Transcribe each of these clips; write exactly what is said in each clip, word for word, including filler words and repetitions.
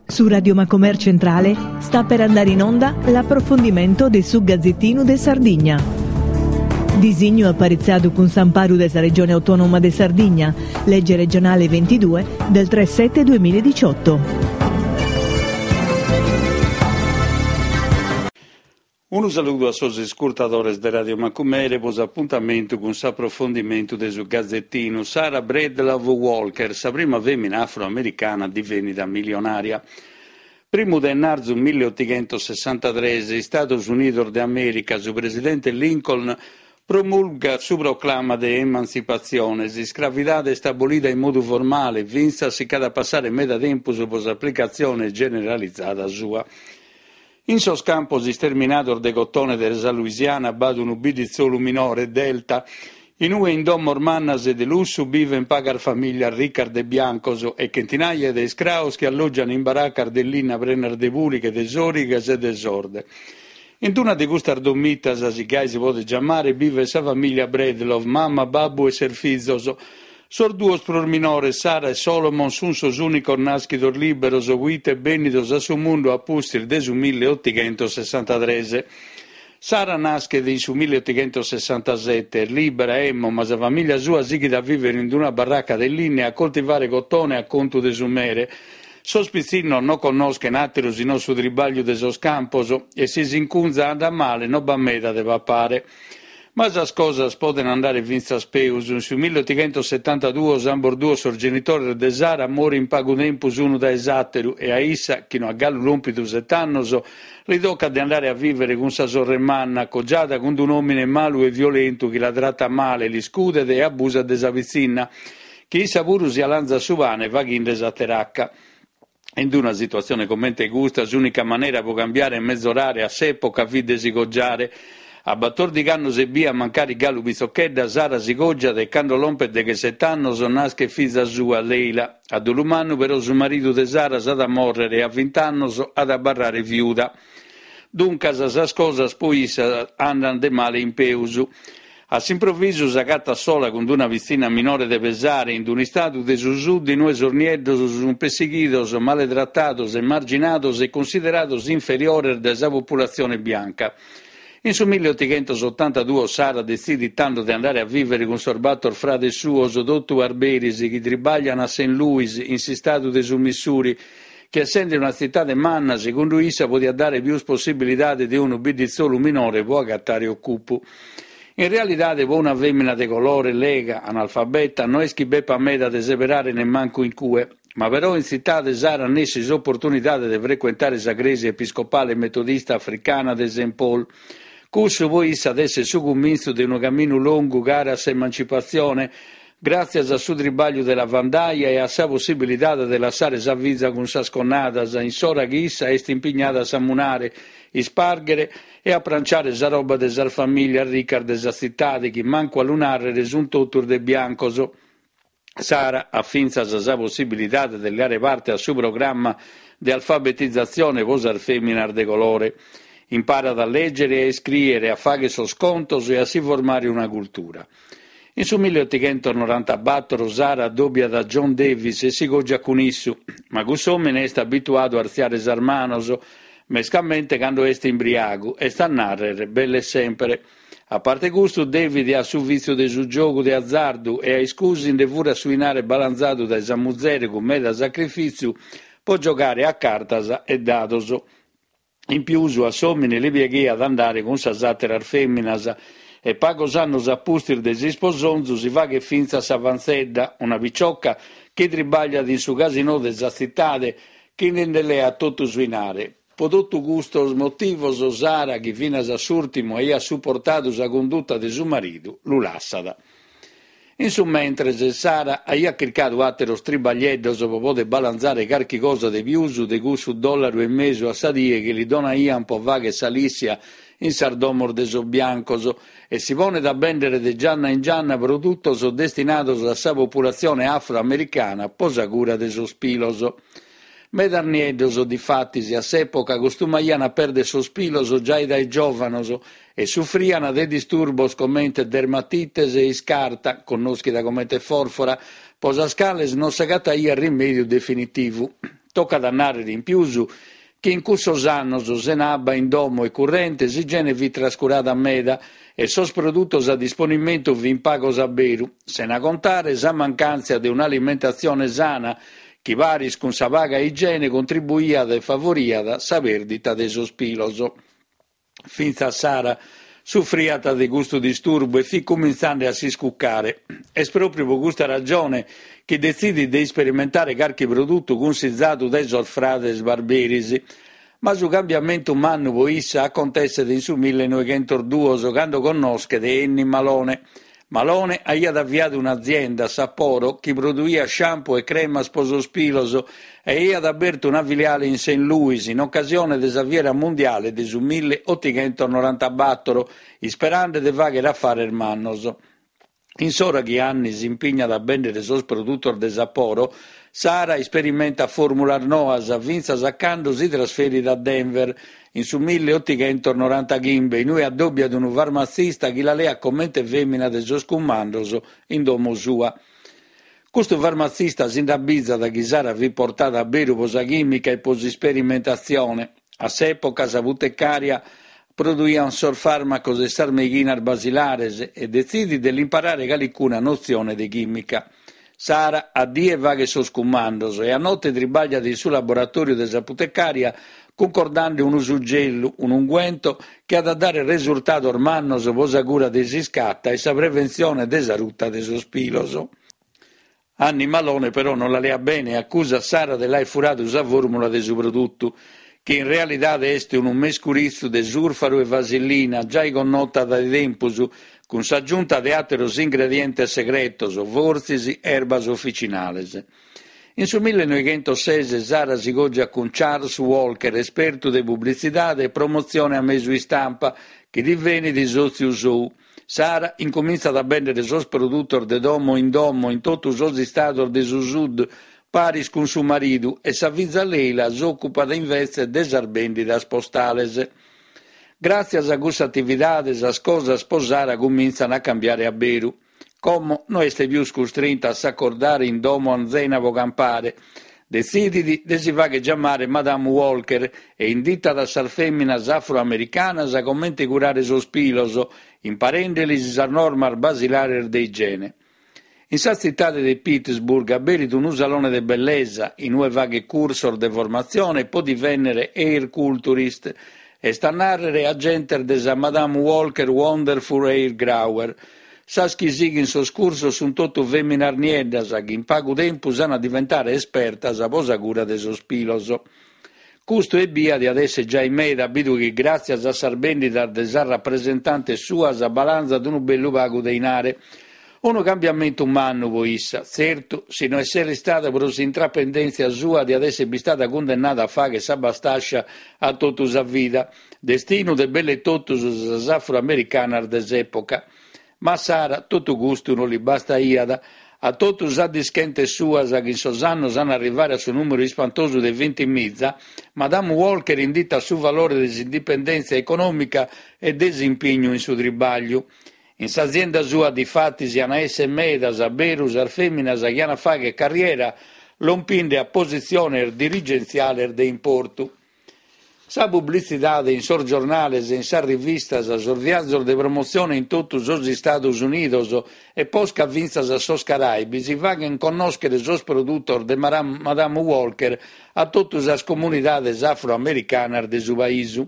Su Radio Macomer Centrale sta per andare in onda l'approfondimento del su Gazzettino de Sardegna. Disegno apparizzato con Samparu della Regione Autonoma de Sardegna, legge regionale ventidue del tre sette duemiladiciotto. Un saluto a tutti gli ascoltatori di Radio Macomer e buon appuntamento con l'approfondimento del suo Gazzettino. Sarah Breedlove Walker, la prima femmina afroamericana divenuta milionaria. Primo del marzo milleottocentosessantatré, gli Stati Uniti d'America, su presidente Lincoln promulga su proclama di emancipazione, la schiavitù è stabilita in modo formale, vinsa si cada passare metà tempo su applicazione generalizzata sua. In sos campos sterminator de cottone della Louisiana badu un ubidizzolo minore delta, in ue in dom ormannas e de lusso vive in pagar famiglia Ricard de Biancoso e centinaia de scraus che alloggiano in baraccar dell'inna brenner de buliche, de sorigas e de sorde. In una de gustar domitas, si gai si può chiamare, vive sa famiglia Breedlove, mamma, babbo e serfizoso. Sor duos pror minore, Sara e Solomon, sun sos unico nascitor liberos, guite e benidos a su mundo a pustir de su milleottocentosessantatré. Sara nasce di su milleottocentosessantasette, libera emmo, ma sa famiglia sua sighi da vivere in una baracca dell'inne a coltivare cottone a conto de su mere. Sospizzino non conosce natteros in su tribaglio de sos campos e si sincunza da male no bammeda de papare. Ma le cose possono andare vinza speus. Su milleottocentosettantadue Zamborduo, sor genitore de Sara, muore in pago tempus uno da esatteru e a issa, che a gallo lumpitus et annos, le tocca di andare a vivere con sa sorremanna, accoggiata con un uomine malo e violento che la tratta male, li scude e abusa de sa vicina, che issa pure si alanza su vane e va in desateracca. In una situazione commente gusta, l'unica maniera può cambiare è mezz'orare a s'epoca vide si goggiare. A battor di canno se via mancare gallo bizocchedda, Sara si goggia e quando lompede che sett'anno son nasce figlia sua, Leila. Ad un però suo marito de Sara sa da morrere e a vent'anni ad abbarrare viuda. Dunque sas cosas poi andano de male in peusu. A s'improvviso s'agatta sola con una vicina minore de pesare in un stato de su sud di noi sornieddos, un perseguidos, maletrattados e marginados e considerados inferiores de sa popolazione bianca. In su milleottocentosettantadue Sara decide tanto di andare a vivere con sorbattor frate suo, dotto Arberis, che tribagliano a Saint Louis, in si stato de su Missouri, che essendo una città de manna, secondo essa poteva dare più possibilità di un ubidizzolo minore può agattare occupo. In realtà, può una femmina de colore, lega, analfabeta, non è schibeppa meda de separare nemmanco in cue, ma però in città de Sara nesse l'opportunità di frequentare la chiesa episcopale metodista africana de Saint Paul. Cusso poi issa adesse su convinto di un cammino lungo gara a emancipazione, grazie al suo tribaglio della vandaia e a sa possibilità di lasciare sa vita con sa sconnata, in sora che issa è impegnata a sammunare, ispargere e a pranciare sa roba de sa famiglia ricca de sa città, che manco a lunare risulta tutto de biancoso. Sara, affinza sa sa possibilità di dare parte al suo programma di alfabetizzazione posar femmina de colore. Impara a leggere e a scrivere, a fare sos contos e a si formare una cultura. In su milleottocentonovantaquattro Sara dobbia da John Davis e si goggia con issu, ma quest'uomo è abituato a arziare sarmanos, mescamente quando è imbriaco, e sta a narrare, belle sempre. A parte questo, David ha su vizio del suo gioco di azzardo e ai scusi in devura suinare balanzato dai samuzzeri con meda sacrificio, può giocare a cartas e dados. In più su assomine le pieghe ad andare con sa zatterar femminas e pago sanno sa pustir desi sposonzu si fa che finza s'avanzedda, una picciocca che tribaglia di su casino de sa cittade che intende lei a tutto suinare. Per tutto questo motivo Sara che fino a s'ultimo ha supportato sa condotta di suo marito, lo lassada. In su mentre Sara ha cercato altro stribaglietto per poter balanzare qualche cosa di più su di questo dollaro e mezzo a sadie che gli dona ia un po' vaga e salissia in sardomor de so biancos e si pone da vendere de gianna in gianna produtto so destinato a sa popolazione afroamericana posa cura de so spiloso. Medarniedoso difatti si a s'epoca costumaiana perde so spiloso già dai giovanoso e soffriano de disturbos commente dermatites e iscarta, conoscida come forfora, posa scales non sagata ia rimedio definitivo. Tocca dannare in più che in cussos annos senabba in domo e currente si gene vi trascurata a meda e sos produttos a disponimento vi impagos a beru, se na contare sa mancanza di un'alimentazione sana chi varis con sa vaga igiene contribuiada e favoriada sa perdita de sospiloso. Finza Sara soffriata di gusto disturbo e fi cominciando a si scuccare. È proprio per questa ragione che decidi di sperimentare qualche prodotto consigliato dai sorfrades barberisi, ma su cambiamento umano poissa acontece in su millenovecentodue quando conosche di Ennio Malone. Malone aveva avviato un'azienda a Sapporo che produiva shampoo e crema sposospiloso e aveva aperto una filiale in Saint Louis in occasione della fiera mondiale del milleottocentonovantaquattro, sperando di fare affare ermannoso. In sora che anni si impegna da vendere sos produttor de Sapporo, Sara sperimenta formular noas, vinza saccando si trasferì da Denver in su milleottocentonovantacinque, in cui addobbia ad un farmacista che la lea commente femmina de sos commandos in domo sua. Questo farmacista si indabizza da chi Sara vi portata a bere posa chimica e posa sperimentazione. A s'epoca sa botecaria produiva un sor farmacos e sarmeghinar basilares e decidi dell'imparare calicuna nozione di chimica. Sara a die vaghe sos commandos e a notte tribaglia di suo laboratorio de apotecaria concordando un usugello, un unguento che ha da dare risultato ormannos posa cura de si scatta e sa prevenzione de sa rutta de sospiloso. Anni Malone però non la lea bene e accusa Sara de l'ai furato sa formula de su prodotto, che in realtà è un mescurizzo de surfaro e vasellina già connota dai tempus con s'aggiunta di altros ingredientes segretos, forsis, erbas officinales. In su millenovecentosei Sara si goggia con Charles Walker, esperto di pubblicità e promozione a mezzo di stampa, che divenne di sozio suo. Sara incomincia a vendere sos produttor de domo in domo in tutto sos stados de su sud, paris con suo marito, e s'avvizza Leila s'occupa da invece de sarbendidas postales. Grazie a queste attività, le cose sposare cominciano a cambiare a beru. Come non è più costrinta a s'accordare in domo anzenavo campare, decidi di si fa che chiamare Madame Walker e indita da sar femminas afroamericanas a commenti curare sospiloso, imparendeli sa norma basilare de igiene. In sa città di Pittsburgh ha berito un salone di bellezza, in due vaghe cursor de formazione, poi divennere air culturist e sta a narrare a gente desa Madame Walker Wonderful Air Grower. Sa schisi in sos curso sun tutto femminar nieddas che in pago tempo sanno diventare espertas a posa cura de sospiloso. Custo e via di adesso già in meda, abito che grazie a sarbendita de sa rappresentante sua sa balanza d'un bello pago dei nare. Uno cambiamento umano può issa, certo, se non essere stata per l'intraprendenza sua di adesso è stata condannata a fare sa bastascia a tutta sa vita, destino de belle tottus afroamericanas dell'epoca. Ma Sara, tutto gusto non li basta iada, a tutto sa dischente sua che in sos annos hanno arrivare a suo numero ispantoso di venti mizza, Madame Walker indita su valore dell'indipendenza economica e desimpegno in suo tribaglio. In s'azienda sua di fatti si hanno esse medas, a berus, a femminas, a chiana faghe carriera, l'ompinde a posizione dirigenziale de importo. Sa pubblicità in sor giornales e in sa rivistas a sor viaggio de promozione in tutti os Estados Unidos e posca vinzas a sos Caraibi si vaghen conoscere sos produttor de Madame Walker a tutte as comunidades afroamericanas de su paese.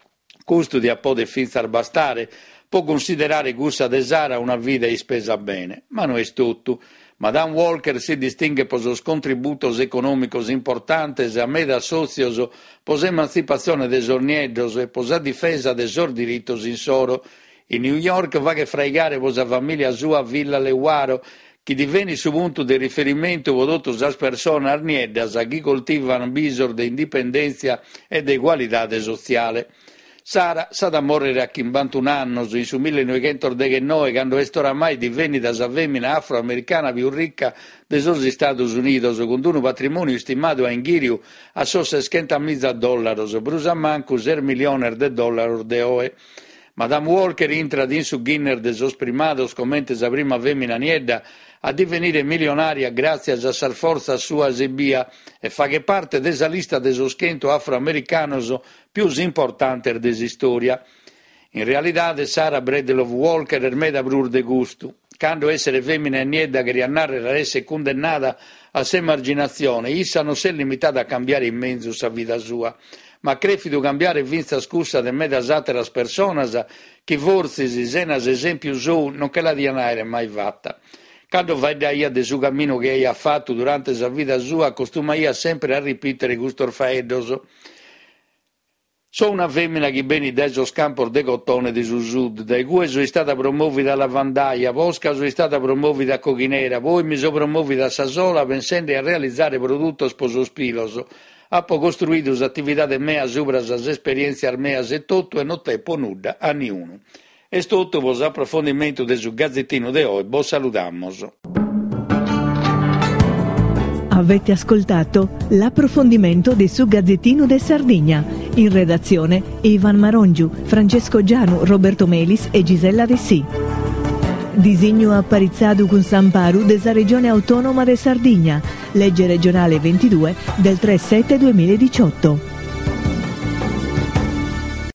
Custo di appode finzar bastare, può considerare gussa de Sara una vita spesa bene, ma non è tutto. Madame Walker si distingue per sus contributos económicos importantes a meda socios por emancipazione de sos nieddos e por sa difesa de sos diritos in soro. In New York va che fraigare per sa famiglia sua Villa Leguaro, che divenne su punto di riferimento per tutte le persone arnieddas a chi coltivano bisor de indipendenza e de egualità sociale. Sara sa da morire a cinquantuno anni in su millenovecentodiciannove quando è oramai divenne sa femmina afroamericana più ricca dei suoi Stati Uniti con un patrimonio stimato a inghirio a sos sessanta mila dollari, brusa manco ser milioni di dollari de oe. Madame Walker entra in su Ginner de sos primados commente sa prima femmina niedda a divenire milionaria grazie a sa forza sua esibia e fa che parte desa lista de sos schento afroamericanos più importante desa storia. In realtà Sarah Breedlove Walker è meda brur de gusto. Quando essere femmina e niedda che riannare essere condannata a s'emarginazione, issa non si è limitata a cambiare in mezzo sa vita sua, ma crefido cambiare vinta scusa de medas atteras personas che forse si senas esempio su non che la dianare mai fatta. Quando vai da ia de su cammino che ha fatto durante sa vita sua, costuma ia sempre a ripetere questo faedoso. Sono una femmina che bene deso scampo de cottone di su sud, dai cui sono stata promuovita alla Vandaia, posca sono stata promuovita a Cochinera, poi mi sono promuovita a Sasola pensando a realizzare prodotto sposo spiloso. Appo costruito attività de mea sopra le esperienze armeas e tutto e non tempo nuda a niuno. E tutto vos approfondimento del su Gazzettino de oggi, vos salutamos. Avete ascoltato l'approfondimento del su Gazzettino de Sardegna. In redazione Ivan Marongiu, Francesco Gianu, Roberto Melis e Gisella De Sì. Disegno apparizzato con Samparu della Regione Autonoma de Sardegna, legge regionale ventidue del tre sette duemiladiciotto.